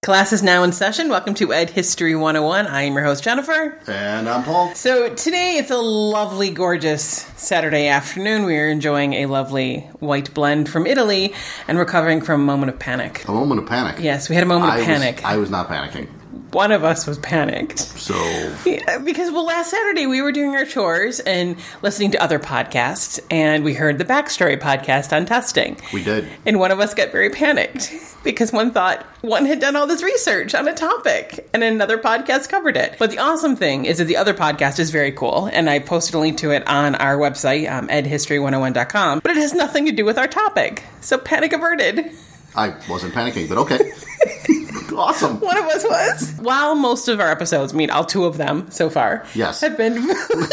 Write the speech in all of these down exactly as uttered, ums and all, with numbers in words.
Class is now in session. Welcome to Ed History one oh one. I am your host, Jennifer. And I'm Paul. So today it's a lovely, gorgeous Saturday afternoon. We are enjoying a lovely white blend from Italy and recovering from a moment of panic. A moment of panic? Yes, we had a moment I of panic. Was, I was not panicking. One of us was panicked. So... Yeah, because, well, last Saturday we were doing our chores and listening to other podcasts, and we heard the Backstory podcast on testing. We did. And one of us got very panicked because one thought one had done all this research on a topic, and another podcast covered it. But the awesome thing is that the other podcast is very cool, and I posted a link to it on our website, um, ed history one oh one dot com, but it has nothing to do with our topic. So panic averted. I wasn't panicking, but okay. Awesome. One of us was. While most of our episodes, I mean, all two of them so far, yes, have been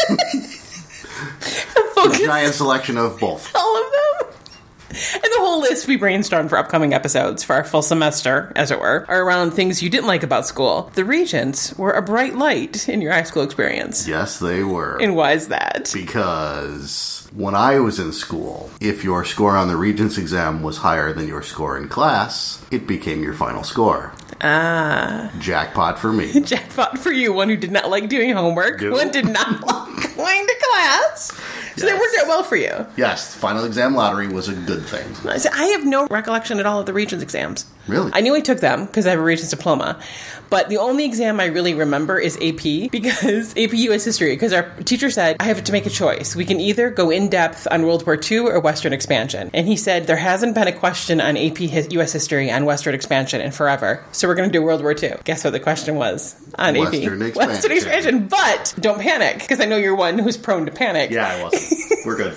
a giant selection of both. All of them. And the whole list we brainstormed for upcoming episodes for our full semester, as it were, are around things you didn't like about school. The Regents were a bright light in your high school experience. Yes, they were. And why is that? Because when I was in school, if your score on the Regents exam was higher than your score in class, it became your final score. Ah. Jackpot for me. Jackpot for you, one who did not like doing homework, Good. One did not like going to class. So Yes. they worked out well for you. Yes, final exam lottery was a good thing. I have no recollection at all of the Regents exams. Really? I knew I took them because I have a Regents diploma. But the only exam I really remember is A P, because A P U S History, because our teacher said, I have to make a choice. We can either go in depth on World War Two or Western expansion. And he said, there hasn't been a question on A P U S History on Western expansion in forever. So we're going to do World War Two. Guess what the question was on A P? Western expansion. Western expansion. But don't panic, because I know you're one who's prone to panic. Yeah, I was. We're good.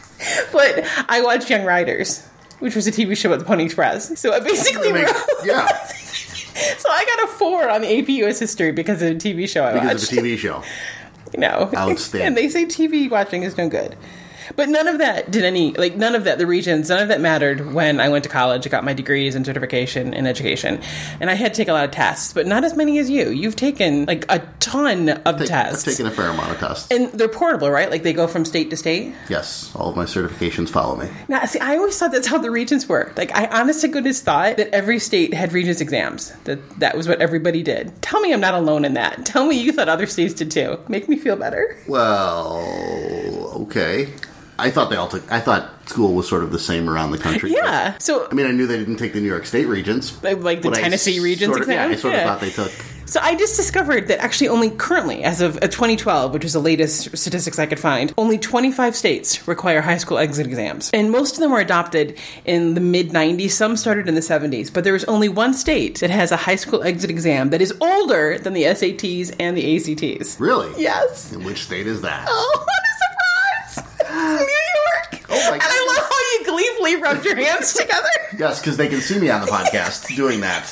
But I watched Young Riders, which was a T V show at the Pony Express. So I basically Make, wrote... Yeah. So I got a four on the A P U S History because of the T V show I because watched. Because of a T V show. You know. Outstanding. And they say T V watching is no good. But none of that did any, like, none of that, the Regents, none of that mattered when I went to college. I got my degrees and certification in education. And I had to take a lot of tests, but not as many as you. You've taken, like, a ton of Take, tests. I've taken a fair amount of tests. And they're portable, right? Like, they go from state to state? Yes. All of my certifications follow me. Now, see, I always thought that's how the Regents worked. Like, I honest to goodness thought that every state had Regents exams. That that was what everybody did. Tell me I'm not alone in that. Tell me you thought other states did too. Make me feel better. Well, okay. I thought they all took... I thought school was sort of the same around the country. Yeah. So... I mean, I knew they didn't take the New York State Regents. Like, like the Tennessee Regents sort of, exam? Yeah, I sort yeah. of thought they took... So I just discovered that actually only currently, as of twenty twelve, which is the latest statistics I could find, only twenty-five states require high school exit exams. And most of them were adopted in the mid nineties. Some started in the seventies. But there is only one state that has a high school exit exam that is older than the S A Ts and the A C Ts. Really? Yes. And which state is that? Oh, what a surprise! It's New York! Oh my And I love how you gleefully rubbed your hands together. Yes, because they can see me on the podcast doing that.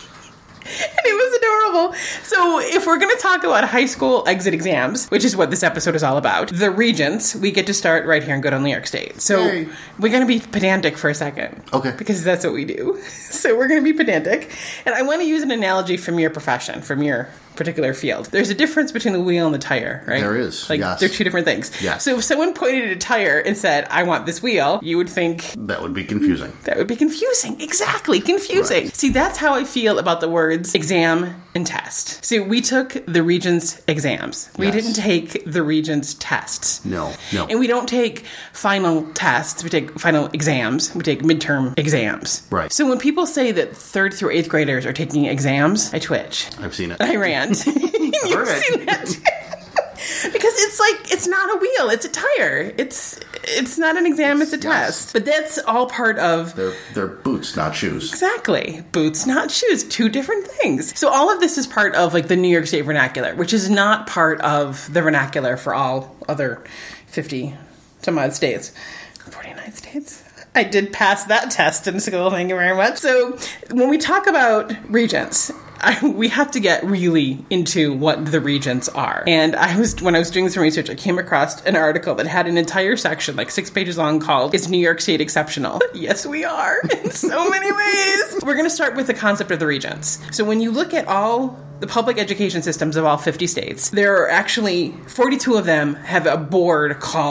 And it was adorable. So if we're going to talk about high school exit exams, which is what this episode is all about, the Regents, we get to start right here in good old New York State. So Yay. We're going to be pedantic for a second. Okay. Because that's what we do. So we're going to be pedantic. And I want to use an analogy from your profession, from your particular field. There's a difference between the wheel and the tire, right? There is, Like, yes. they're two different things. Yes. So if someone pointed at a tire and said, I want this wheel, you would think... That would be confusing. That would be confusing. Exactly. Confusing. Right. See, that's how I feel about the words exam and test. See, we took the Regents exams. We Yes. didn't take the Regents tests. No, no. And we don't take final tests. We take final exams. We take midterm exams. Right. So when people say that third through eighth graders are taking exams, I twitch. I've seen it. I ran. You've heard it. seen that too. Because it's like, it's not a wheel, it's a tire. It's it's not an exam, it's a Yes. test. But that's all part of... They're, they're boots, not shoes. Exactly. Boots, not shoes. Two different things. So all of this is part of like the New York State vernacular, which is not part of the vernacular for all other fifty some odd states. forty-nine states. I did pass that test in school, thank you very much. So when we talk about Regents, I, we have to get really into what the Regents are. And I was, when I was doing some research, I came across an article that had an entire section, like six pages long, called "Is New York State Exceptional?" Yes, we are, in so many ways. We're going to start with the concept of the Regents. So when you look at all the public education systems of all fifty states, there are actually forty-two of them have a board called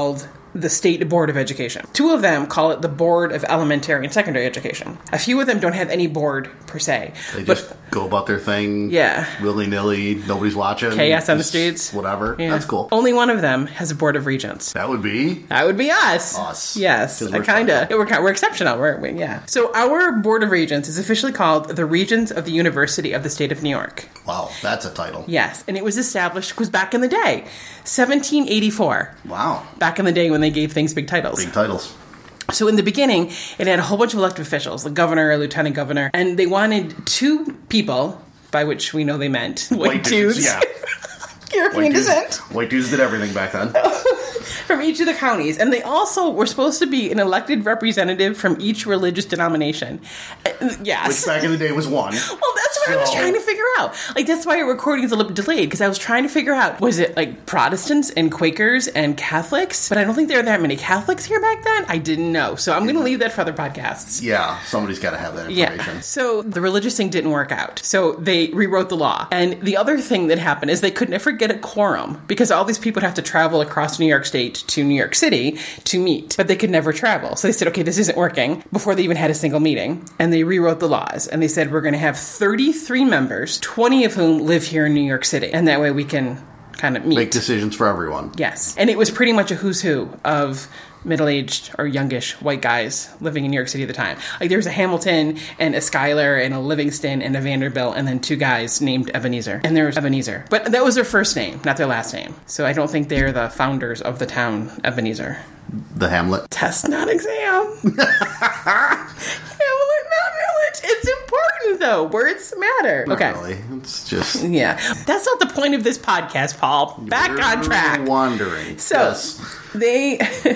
the State Board of Education. Two of them call it the Board of Elementary and Secondary Education. A few of them don't have any board per se. They but, just go about their thing, yeah, willy-nilly, nobody's watching. Chaos on the streets. Whatever. Yeah. That's cool. Only one of them has a Board of Regents. That would be? That would be us. Us. Yes. We're Kind of. We're, we're exceptional, weren't we? Yeah. So our Board of Regents is officially called the Regents of the University of the State of New York. Wow, that's a title. Yes. And it was established, because back in the day, seventeen eighty-four. Wow. Back in the day when they gave things big titles. Big titles. So in the beginning, it had a whole bunch of elected officials, the governor, a lieutenant governor, and they wanted two people, by which we know they meant white, White dudes. dudes. Yeah. European White dudes, descent. white dudes did everything back then. From each of the counties. And they also were supposed to be an elected representative from each religious denomination. Uh, yes. Which back in the day was one. Well, that's what so. I was trying to figure out. Like, that's why our recording is a little delayed, because I was trying to figure out, was it like Protestants and Quakers and Catholics? But I don't think there were that many Catholics here back then. I didn't know. So I'm going to leave that for other podcasts. Yeah, somebody's got to have that information. Yeah. So the religious thing didn't work out. So they rewrote the law. And the other thing that happened is they could never get a quorum, because all these people would have to travel across New York State to New York City to meet, but they could never travel. So they said, okay, this isn't working, before they even had a single meeting. And they rewrote the laws. And they said, we're going to have thirty-three members, twenty of whom live here in New York City. And that way we can kind of meet. Make decisions for everyone. Yes. And it was pretty much a who's who of middle-aged or youngish white guys living in New York City at the time. Like, there was a Hamilton and a Schuyler and a Livingston and a Vanderbilt, and then two guys named Ebenezer. And there was Ebenezer. But that was their first name, not their last name. So I don't think they're the founders of the town Ebenezer. The Hamlet. Test, not exam. Hamlet, not village. It's important, though. Words matter. Not okay. Really. It's just... Yeah. That's not the point of this podcast, Paul. Back You're on track. Wandering. So... Yes. They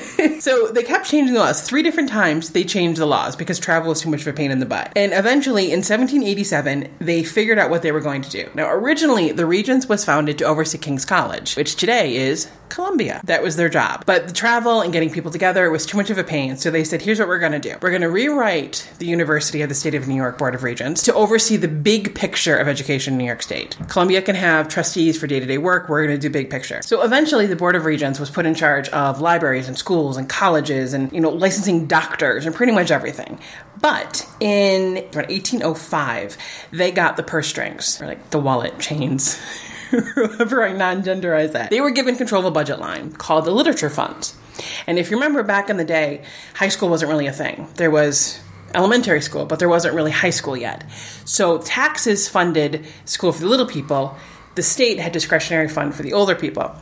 so they kept changing the laws. Three different times they changed the laws because travel was too much of a pain in the butt. And eventually, in seventeen eighty-seven, they figured out what they were going to do. Now, originally, the Regents was founded to oversee King's College, which today is Columbia. That was their job. But the travel and getting people together was too much of a pain. So they said, here's what we're going to do. We're going to rewrite the University of the State of New York Board of Regents to oversee the big picture of education in New York State. Columbia can have trustees for day-to-day work. We're going to do big picture. So eventually, the Board of Regents was put in charge of libraries and schools and colleges and, you know, licensing doctors and pretty much everything. But in around eighteen oh five, they got the purse strings, or like the wallet chains. However I non-genderize that. They were given control of a budget line called the literature funds. And if you remember back in the day, high school wasn't really a thing. There was elementary school, but there wasn't really high school yet. So taxes funded school for the little people. The state had discretionary fund for the older people.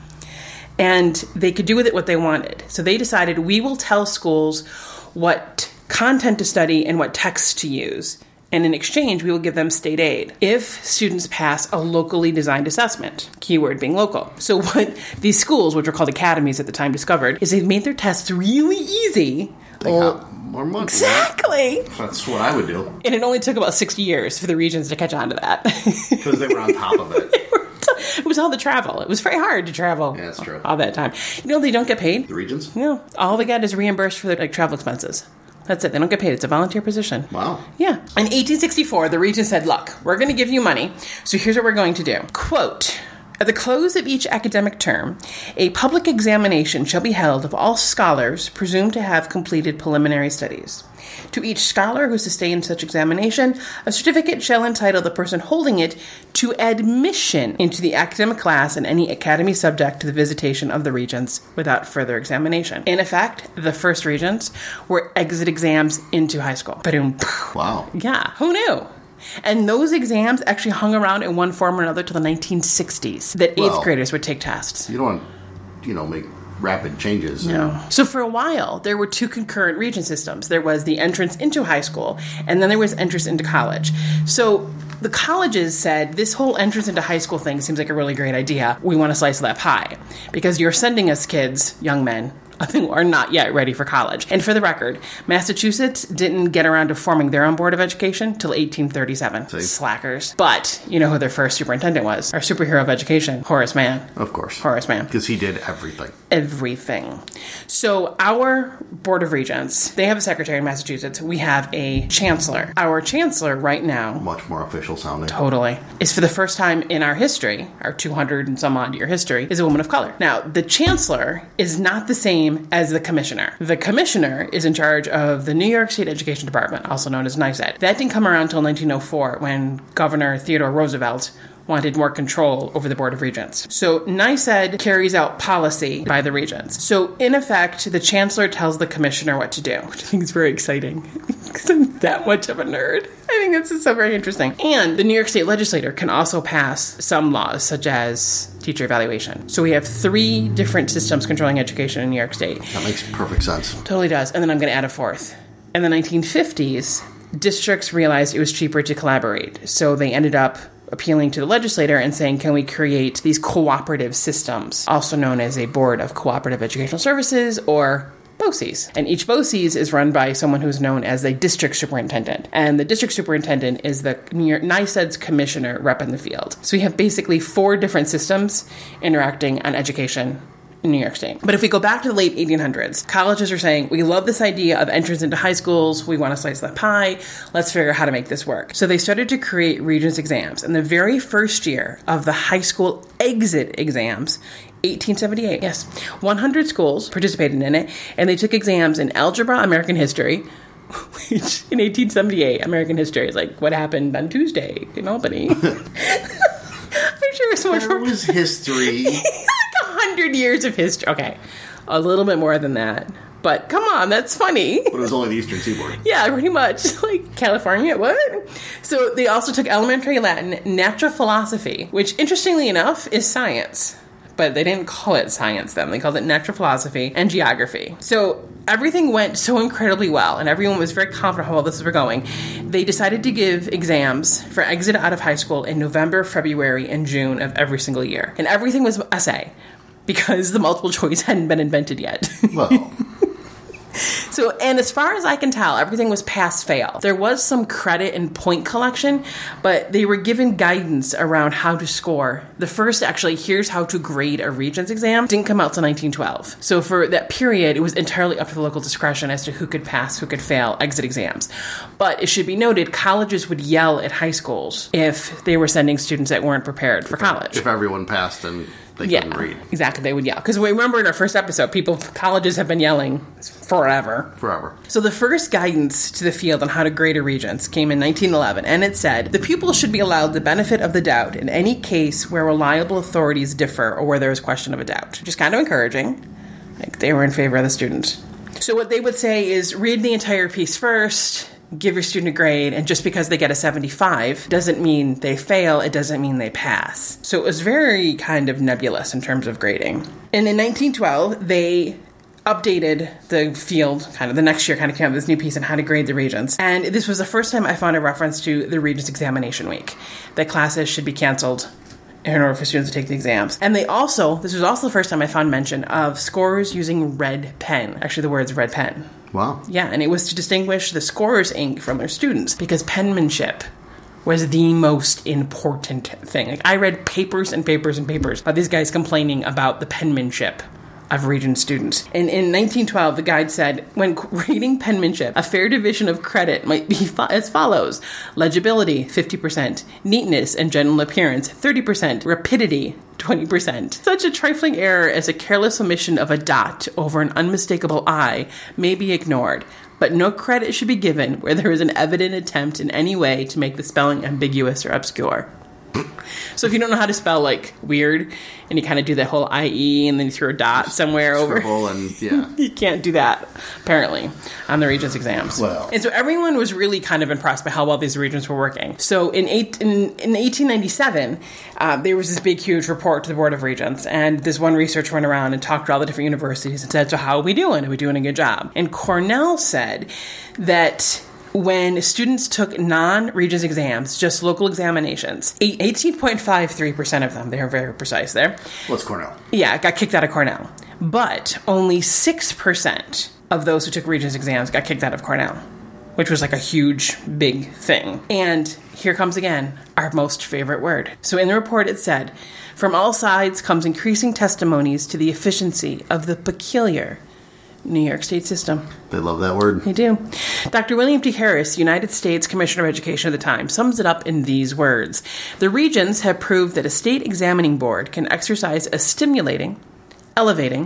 And they could do with it what they wanted. So they decided, we will tell schools what content to study and what texts to use. And in exchange, we will give them state aid if students pass a locally designed assessment, keyword being local. So what these schools, which were called academies at the time, discovered is they made their tests really easy. They got more money. Exactly. Right? That's what I would do. And it only took about sixty years for the Regents to catch on to that. Because they were on top of it. It was all the travel. It was very hard to travel. Yeah, that's true. All that time. You know, they don't get paid. The Regents? No. All they get is reimbursed for their like travel expenses. That's it. They don't get paid. It's a volunteer position. Wow. Yeah. In eighteen sixty-four, the Regents said, look, we're going to give you money, so here's what we're going to do. Quote, at the close of each academic term, a public examination shall be held of all scholars presumed to have completed preliminary studies. To each scholar who sustains such examination, a certificate shall entitle the person holding it to admission into the academic class and any academy subject to the visitation of the Regents without further examination. In effect, the first Regents were exit exams into high school. Ba-doom. Wow. Yeah, who knew? And those exams actually hung around in one form or another till the nineteen sixties, that eighth well, graders would take tests. You don't want, you know, make rapid changes. No. So for a while, there were two concurrent Regent systems. There was the entrance into high school, and then there was entrance into college. So the colleges said, this whole entrance into high school thing seems like a really great idea. We want a slice of that pie. Because you're sending us kids, young men, who are not yet ready for college. And for the record, Massachusetts didn't get around to forming their own Board of Education till eighteen thirty-seven. See? Slackers. But you know who their first superintendent was? Our superhero of education, Horace Mann. Of course. Horace Mann. Because he did everything. Everything. So our Board of Regents, they have a secretary in Massachusetts. We have a chancellor. Our chancellor right now, much more official sounding. Totally. Is for the first time in our history, our two hundred and some odd year history, is a woman of color. Now, the chancellor is not the same same as the commissioner. The commissioner is in charge of the New York State Education Department, also known as NYSED. That didn't come around until nineteen oh four when Governor Theodore Roosevelt wanted more control over the Board of Regents. So NYSED carries out policy by the regents. So in effect, the chancellor tells the commissioner what to do, which I think is very exciting because I'm that much of a nerd. I think this is so very interesting. And the New York State legislature can also pass some laws, such as teacher evaluation. So we have three different systems controlling education in New York State. That makes perfect sense. Totally does. And then I'm going to add a fourth. In the nineteen fifties, districts realized it was cheaper to collaborate. So they ended up appealing to the legislator and saying, can we create these cooperative systems, also known as a Board of Cooperative Educational Services, or BOCES. And each BOCES is run by someone who's known as the district superintendent. And the district superintendent is the New York NYSED's commissioner rep in the field. So we have basically four different systems interacting on education in New York State. But if we go back to the late eighteen hundreds, colleges are saying, we love this idea of entrance into high schools. We want to slice that pie. Let's figure out how to make this work. So they started to create Regents exams. And the very first year of the high school exit exams, eighteen seventy-eight, yes, one hundred schools participated in it, and they took exams in algebra, American history, which in eighteen seventy-eight, American history is like what happened on Tuesday in Albany. I'm sure it's much There more. was history. Hundred years of history. Okay, a little bit more than that, but come on, that's funny. But it was only the Eastern Seaboard. Yeah, pretty much. Like California, what? So they also took elementary Latin, natural philosophy, which interestingly enough is science. But they didn't call it science then. They called it natural philosophy and geography. So everything went so incredibly well, and everyone was very confident how well this was going. They decided to give exams for exit out of high school in November, February, and June of every single year. And everything was essay, because the multiple choice hadn't been invented yet. Well, So, and as far as I can tell, everything was pass-fail. There was some credit and point collection, but they were given guidance around how to score. The first, actually, here's how to grade a Regents exam, didn't come out till nineteen twelve. So for that period, it was entirely up to the local discretion as to who could pass, who could fail exit exams. But it should be noted, colleges would yell at high schools if they were sending students that weren't prepared for college. if everyone passed and they Yeah, couldn't read. exactly. They would yell. Because we remember in our first episode, people, colleges have been yelling forever. Forever. So the first guidance to the field on how to grade a Regents came in nineteen eleven, and it said, the pupil should be allowed the benefit of the doubt in any case where reliable authorities differ or where there is question of a doubt. Which is kind of encouraging. Like, they were in favor of the student. So what they would say is, read the entire piece first, give your student a grade, and just because they get a seventy-five doesn't mean they fail, it doesn't mean they pass. So it was very kind of nebulous in terms of grading. And in nineteen twelve, they updated the field, kind of the next year kind of came up with this new piece on how to grade the Regents. And this was the first time I found a reference to the Regents examination week, that classes should be canceled in order for students to take the exams. And they also, this was also the first time I found mention of scorers using red pen. Actually, the word's red pen. Wow. Yeah, and it was to distinguish the scorer's ink from their students, because penmanship was the most important thing. Like, I read papers and papers and papers of these guys complaining about the penmanship of Regent students. And in nineteen twelve, the guide said, when grading penmanship, a fair division of credit might be fo- as follows. Legibility, fifty percent. Neatness and general appearance, thirty percent. Rapidity, twenty percent. Such a trifling error as a careless omission of a dot over an unmistakable I may be ignored, but no credit should be given where there is an evident attempt in any way to make the spelling ambiguous or obscure. So if you don't know how to spell, like, weird, and you kind of do that whole I E and then you throw a dot somewhere over, Scribble and, yeah. you can't do that, apparently, on the Regents exams. Well. And so everyone was really kind of impressed by how well these Regents were working. So in eight, in, in eighteen ninety-seven, uh, there was this big, huge report to the Board of Regents, and this one researcher went around and talked to all the different universities and said, so how are we doing? Are we doing a good job? And Cornell said that when students took non-Regents exams, just local examinations, eighteen point five three percent of them, they are very precise there. What's Cornell? Yeah, got kicked out of Cornell. But only six percent of those who took Regents exams got kicked out of Cornell, which was like a huge, big thing. And here comes again our most favorite word. So in the report it said, from all sides comes increasing testimonies to the efficiency of the peculiar New York State system. They love that word. They do. Doctor William T. Harris, United States Commissioner of Education at the time, sums it up in these words. The Regents have proved that a state examining board can exercise a stimulating, elevating,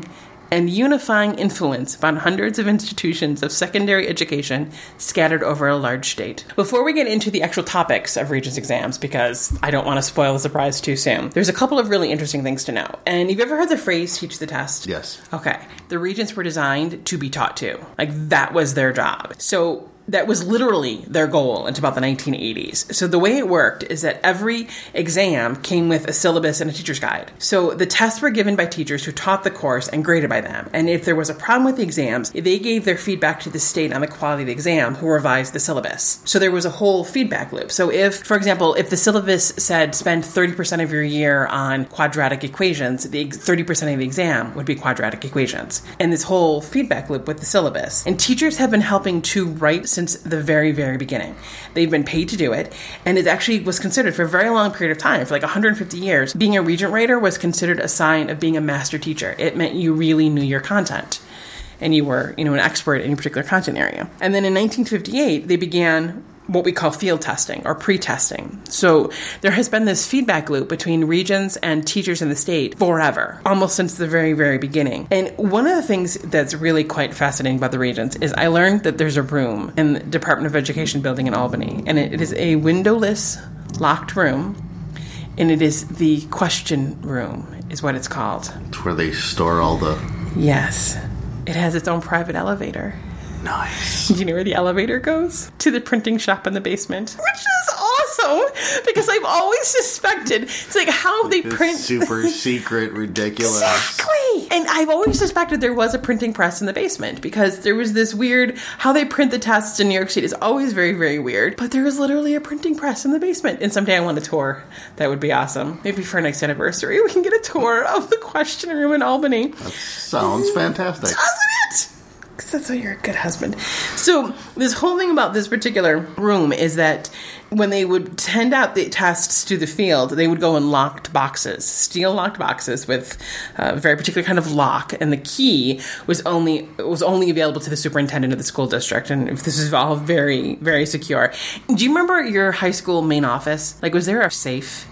and unifying influence upon hundreds of institutions of secondary education scattered over a large state. Before we get into the actual topics of Regents exams, because I don't want to spoil the surprise too soon, there's a couple of really interesting things to know. And you've ever heard the phrase, teach the test? Yes. Okay. The Regents were designed to be taught to. Like, that was their job. So that was literally their goal until about the nineteen eighties. So the way it worked is that every exam came with a syllabus and a teacher's guide. So the tests were given by teachers who taught the course and graded by them. And if there was a problem with the exams, they gave their feedback to the state on the quality of the exam, who revised the syllabus. So there was a whole feedback loop. So if, for example, if the syllabus said spend thirty percent of your year on quadratic equations, the thirty percent of the exam would be quadratic equations. And this whole feedback loop with the syllabus. And teachers have been helping to write since the very, very beginning. They've been paid to do it, and it actually was considered for a very long period of time, for like one hundred fifty years, being a regent writer was considered a sign of being a master teacher. It meant you really knew your content, and you were, you know, an expert in your particular content area. And then in nineteen fifty-eight, they began what we call field testing or pre-testing. So there has been this feedback loop between regents and teachers in the state forever, almost since the very, very beginning. And one of the things that's really quite fascinating about the regents is I learned that there's a room in the Department of Education building in Albany, and it, it is a windowless, locked room, and it is the question room, is what it's called. It's where they store all the... Yes. It has its own private elevator. Nice. Do you know where the elevator goes? To the printing shop in the basement. Which is awesome, because I've always suspected, it's like how they It's print... super secret, ridiculous. Exactly! And I've always suspected there was a printing press in the basement, because there was this weird... How they print the tests in New York State is always very, very weird, but there is literally a printing press in the basement. And someday I want a tour. That would be awesome. Maybe for our next anniversary, we can get a tour of the question room in Albany. That sounds fantastic. Doesn't it? Because that's why you're a good husband. So this whole thing about this particular room is that when they would send out the tests to the field, they would go in locked boxes, steel locked boxes with a very particular kind of lock, and the key was only was only available to the superintendent of the school district. And this is all very, very secure. Do you remember your high school main office? Like, was there a safe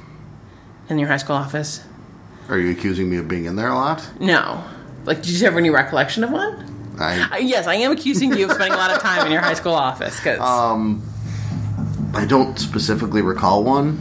in your high school office? Are you accusing me of being in there a lot? No. Like, did you have any recollection of one? I, Uh, yes, I am accusing you of spending a lot of time in your high school office. Cause um, I don't specifically recall one.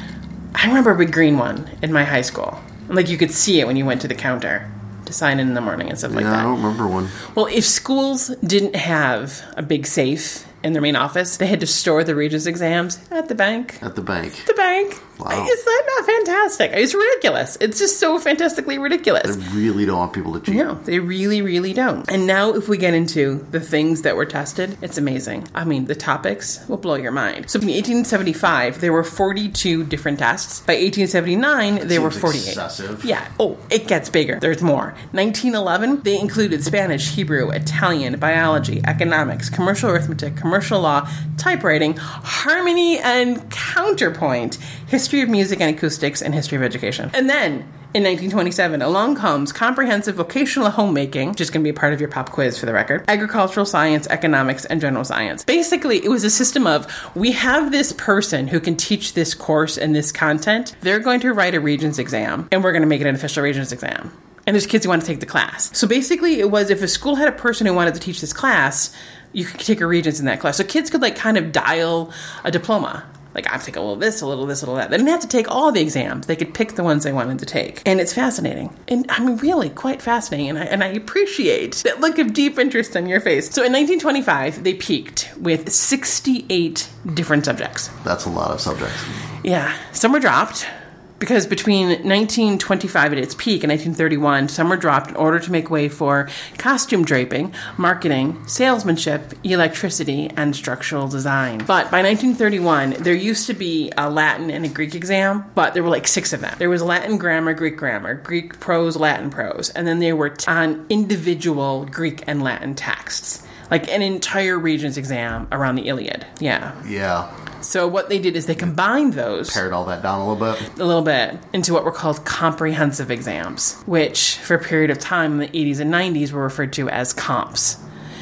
I remember a big green one in my high school. Like, you could see it when you went to the counter to sign in in the morning and stuff like Yeah, that. I don't remember one. Well, if schools didn't have a big safe in their main office, they had to store the Regents exams at the bank. At the bank. The bank. Wow. Is that not fantastic? It's ridiculous. It's just so fantastically ridiculous. They really don't want people to cheat. No, they really, really don't. And now if we get into the things that were tested, it's amazing. I mean, the topics will blow your mind. So in eighteen seventy-five, there were forty-two different tests. By eighteen seventy-nine, there were Seems forty-eight. excessive. Yeah. Oh, it gets bigger. There's more. nineteen eleven, they included Spanish, Hebrew, Italian, biology, economics, commercial arithmetic, commercial law, typewriting, harmony and counterpoint, history of music and acoustics, and history of education. And then in nineteen twenty-seven, along comes comprehensive vocational homemaking, which is going to be a part of your pop quiz for the record, agricultural science, economics, and general science. Basically, it was a system of, we have this person who can teach this course and this content. They're going to write a Regents exam, and we're going to make it an official Regents exam. And there's kids who want to take the class. So basically, it was if a school had a person who wanted to teach this class, you could take a Regents in that class. So kids could like kind of dial a diploma. Like, I'm taking a little this, a little this, a little that. They didn't have to take all the exams. They could pick the ones they wanted to take. And it's fascinating. And I mean, really quite fascinating. And I, and I appreciate that look of deep interest on your face. So in nineteen twenty-five, they peaked with sixty-eight different subjects. That's a lot of subjects. Yeah. Some were dropped. Because between nineteen twenty-five at its peak and nineteen thirty-one, some were dropped in order to make way for costume draping, marketing, salesmanship, electricity, and structural design. But by nineteen thirty-one, there used to be a Latin and a Greek exam, but there were like six of them. There was Latin grammar, Greek grammar, Greek prose, Latin prose, and then they were t- on individual Greek and Latin texts. Like an entire Regents exam around the Iliad. Yeah. Yeah. So what they did is they combined those Pared all that down a little bit. a little bit into what were called comprehensive exams, which for a period of time in the eighties and nineties were referred to as comps.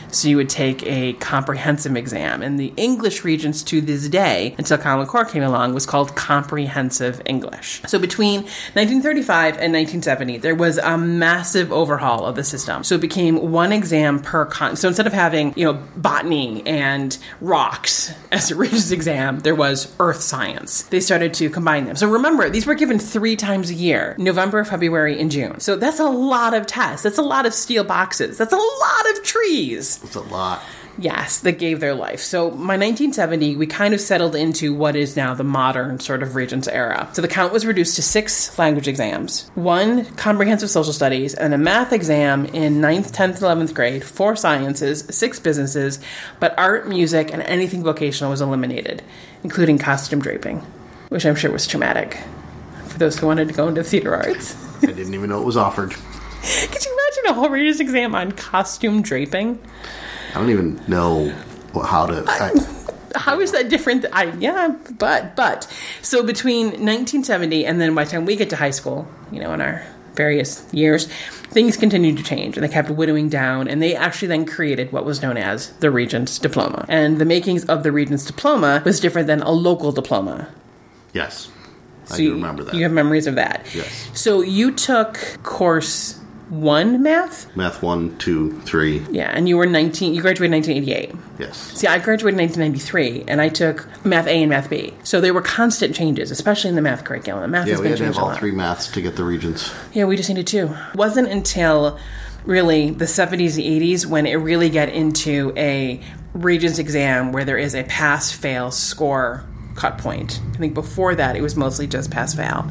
So you would take a comprehensive exam. And the English Regents to this day, until Common Core came along, was called Comprehensive English. So between nineteen thirty-five and nineteen seventy, there was a massive overhaul of the system. So it became one exam per con. So instead of having, you know, botany and rocks as a Regents exam, there was earth science. They started to combine them. So remember, these were given three times a year: November, February, and June. So that's a lot of tests. That's a lot of steel boxes. That's a lot of trees. That's a lot. Yes, that gave their life. So by nineteen seventy, we kind of settled into what is now the modern sort of Regents era. So the count was reduced to six language exams, one comprehensive social studies, and a math exam in ninth, tenth, eleventh grade, four sciences, six businesses, but art, music, and anything vocational was eliminated, including costume draping, which I'm sure was traumatic for those who wanted to go into theater arts. I didn't even know it was offered. Could you imagine a whole Regents exam on costume draping? I don't even know how to... I, How is that different? I yeah, but but so between nineteen seventy and then by the time we get to high school, you know, in our various years, things continued to change and they kept whittling down, and they actually then created what was known as the Regents Diploma. And the makings of the Regents Diploma was different than a local diploma. Yes, I So do you, remember that. You have memories of that. Yes. So you took course one math? Math one, two, three. Yeah, and you were nineteen. You graduated in nineteen eighty-eight. Yes. See, I graduated in nineteen ninety-three, and I took Math A and Math B. So there were constant changes, especially in the math curriculum. The math Yeah, has we been had to have changed a all lot. three maths to get the Regents. Yeah, we just needed two. It wasn't until really the seventies and eighties when it really got into a Regents exam where there is a pass-fail score cut point. I think before that, it was mostly just pass-fail.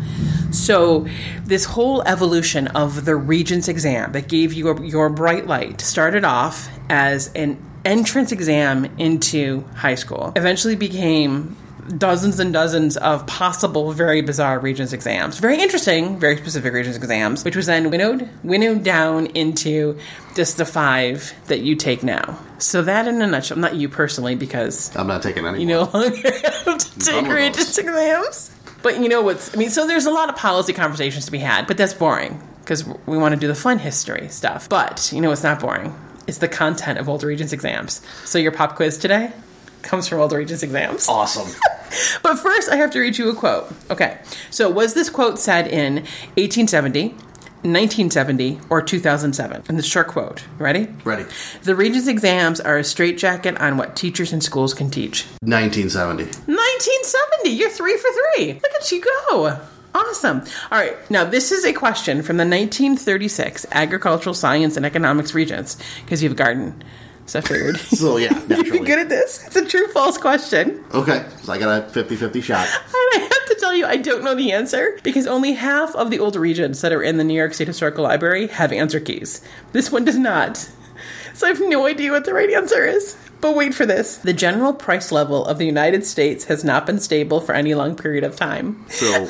So this whole evolution of the Regents exam that gave you a, your bright light started off as an entrance exam into high school. Eventually became dozens and dozens of possible very bizarre Regents exams. Very interesting, very specific Regents exams, which was then winnowed, winnowed down into just the five that you take now. So that in a nutshell, not you personally, because I'm not taking any you more. no longer have to take done with Regents those. exams. But you know what's, I mean, so there's a lot of policy conversations to be had, but that's boring because we want to do the fun history stuff. But you know what's not boring? It's the content of old Regents exams. So your pop quiz today comes from old Regents exams. Awesome. But first, I have to read you a quote. Okay, so was this quote said in eighteen seventy, nineteen seventy, or two thousand seven? And the short quote. Ready? Ready. The Regents exams are a straitjacket on what teachers and schools can teach. nineteen seventy. nineteen seventy! You're three for three. Look at you go. Awesome. All right, now this is a question from the nineteen thirty-six Agricultural Science and Economics Regents, because you have a garden. So I figured. So, yeah, You'd be naturally. good at this. It's a true-false question. Okay, so I got a fifty-fifty shot. And I have to tell you, I don't know the answer because only half of the old Regents that are in the New York State Historical Library have answer keys. This one does not. So I have no idea what the right answer is. But wait for this. The general price level of the United States has not been stable for any long period of time. So, I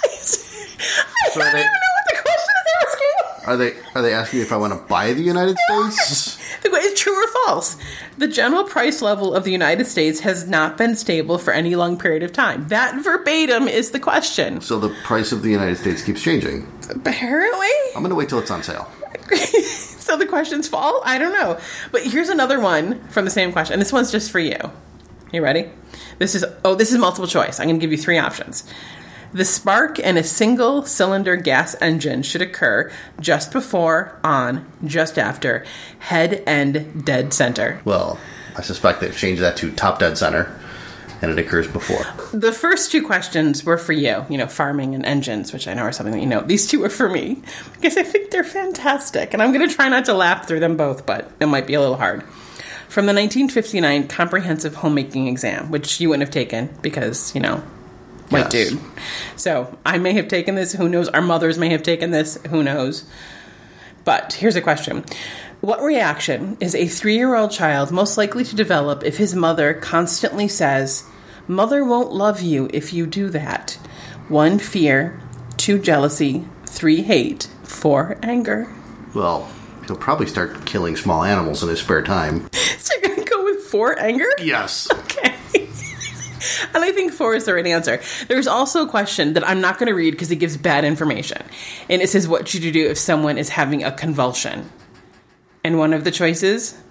So don't are they- even know what the question is asking. are they are they asking me if I want to buy the United States? The que- It's true or false? The general price level of the United States has not been stable for any long period of time. That verbatim is the question. So the price of the United States keeps changing. Apparently. I'm going to wait till it's on sale. So the questions fall? I don't know. But here's another one from the same question. And this one's just for you. You ready? This is, oh, this is multiple choice. I'm going to give you three options. The spark in a single-cylinder gas engine should occur just before, on, just after, head, end, dead center. Well, I suspect they've changed that to top dead center, and it occurs before. The first two questions were for you. You know, farming and engines, which I know are something that you know. These two are for me because I think they're fantastic. And I'm going to try not to laugh through them both, but it might be a little hard. From the nineteen fifty-nine Comprehensive Homemaking Exam, which you wouldn't have taken because, you know, white Yes. dude. So I may have taken this. Who knows? Our mothers may have taken this. Who knows? But here's a question. What reaction is a three-year-old child most likely to develop if his mother constantly says, "Mother won't love you if you do that"? One, fear. Two, jealousy. Three, hate. Four, anger. Well, he'll probably start killing small animals in his spare time. So you're going to go with four, anger? Yes. Okay. And I think four is the right answer. There's also a question that I'm not going to read because it gives bad information. And it says, what should you do if someone is having a convulsion? And one of the choices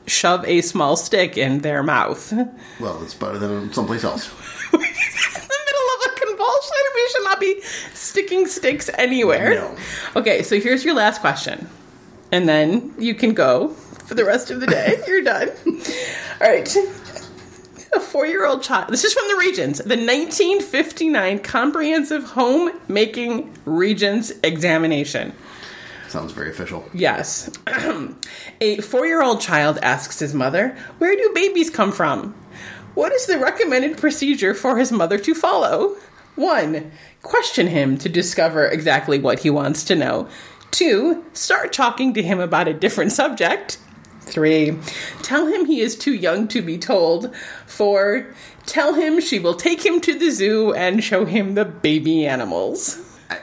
shove a small stick in their mouth. Well, it's better than someplace else. In the middle of a convulsion, we should not be sticking sticks anywhere. No. Okay, so here's your last question. And then you can go for the rest of the day. You're done. All right. A four-year-old child. This is from the Regents. The nineteen fifty-nine Comprehensive Homemaking Regents Examination. Sounds very official. Yes. A four-year-old child asks his mother, "Where do babies come from?" What is the recommended procedure for his mother to follow? One, question him to discover exactly what he wants to know. Two, start talking to him about a different subject. Three, tell him he is too young to be told. Four, tell him she will take him to the zoo and show him the baby animals. I,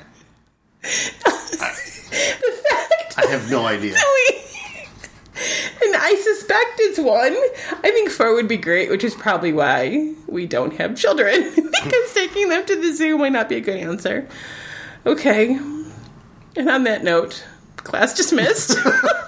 the fact I have no idea. we, and I suspect it's one. I think four would be great, which is probably why we don't have children. Because taking them to the zoo might not be a good answer. Okay. And on that note, class dismissed.